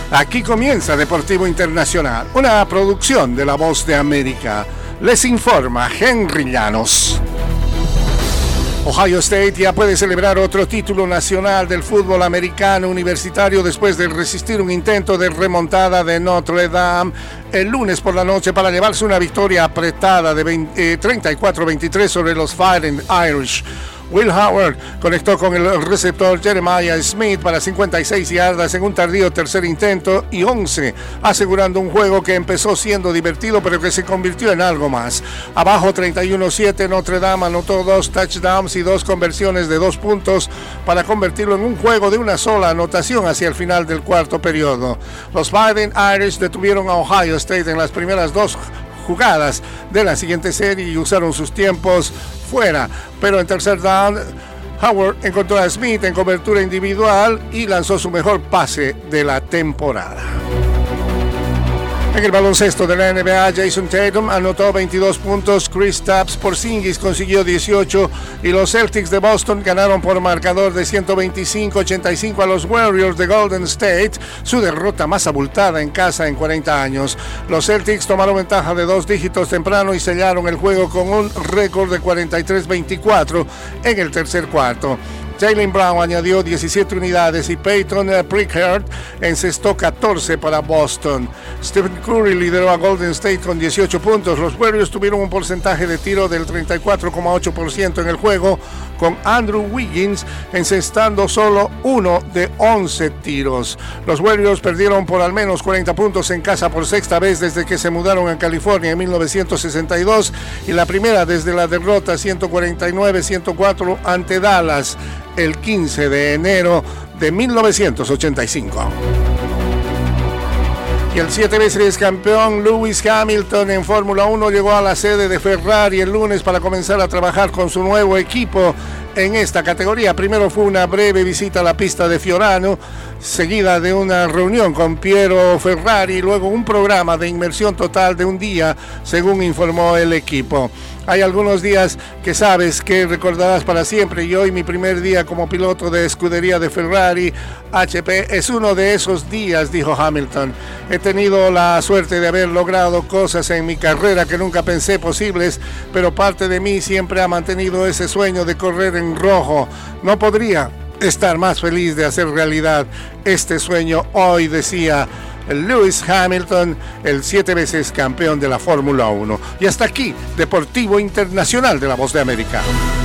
Aquí comienza Deportivo Internacional, una producción de La Voz de América. Les informa Henry Llanos. Ohio State ya puede celebrar otro título nacional del fútbol americano universitario después de resistir un intento de remontada de Notre Dame el lunes por la noche para llevarse una victoria apretada de 34-23 sobre los Fighting Irish. Will Howard conectó con el receptor Jeremiah Smith para 56 yardas en un tardío tercer intento y 11, asegurando un juego que empezó siendo divertido pero que se convirtió en algo más. Abajo 31-7, Notre Dame anotó 2 touchdowns y 2 conversiones de 2 puntos para convertirlo en un juego de una sola anotación hacia el final del cuarto periodo. Los Fighting Irish detuvieron a Ohio State en las primeras 2 jugadas de la siguiente serie y usaron sus tiempos fuera, pero en tercer down Howard encontró a Smith en cobertura individual y lanzó su mejor pase de la temporada. En el baloncesto de la NBA, Jason Tatum anotó 22 puntos, Kristaps Porzingis consiguió 18 y los Celtics de Boston ganaron por marcador de 125-85 a los Warriors de Golden State, su derrota más abultada en casa en 40 años. Los Celtics tomaron ventaja de 2 dígitos temprano y sellaron el juego con un récord de 43-24 en el tercer cuarto. Jaylen Brown añadió 17 unidades y Peyton Pritchard encestó 14 para Boston. Stephen Curry lideró a Golden State con 18 puntos. Los Warriors tuvieron un porcentaje de tiro del 34,8% en el juego, con Andrew Wiggins encestando solo 1 de 11 tiros. Los Warriors perdieron por al menos 40 puntos en casa por sexta vez desde que se mudaron a California en 1962 y la primera desde la derrota 149-104 ante Dallas el 15 de enero de 1985. Y el 7 veces campeón Lewis Hamilton en Fórmula 1 llegó a la sede de Ferrari el lunes para comenzar a trabajar con su nuevo equipo en esta categoría. Primero fue una breve visita a la pista de Fiorano, seguida de una reunión con Piero Ferrari y luego un programa de inmersión total de un día, según informó el equipo. Hay algunos días que sabes que recordarás para siempre y hoy mi primer día como piloto de escudería de Ferrari HP es uno de esos días, dijo Hamilton. He tenido la suerte de haber logrado cosas en mi carrera que nunca pensé posibles, pero parte de mí siempre ha mantenido ese sueño de correr en rojo. No podría estar más feliz de hacer realidad este sueño hoy, decía Lewis Hamilton, el 7 veces campeón de la Fórmula 1. Y hasta aquí, Deportivo Internacional de La Voz de América.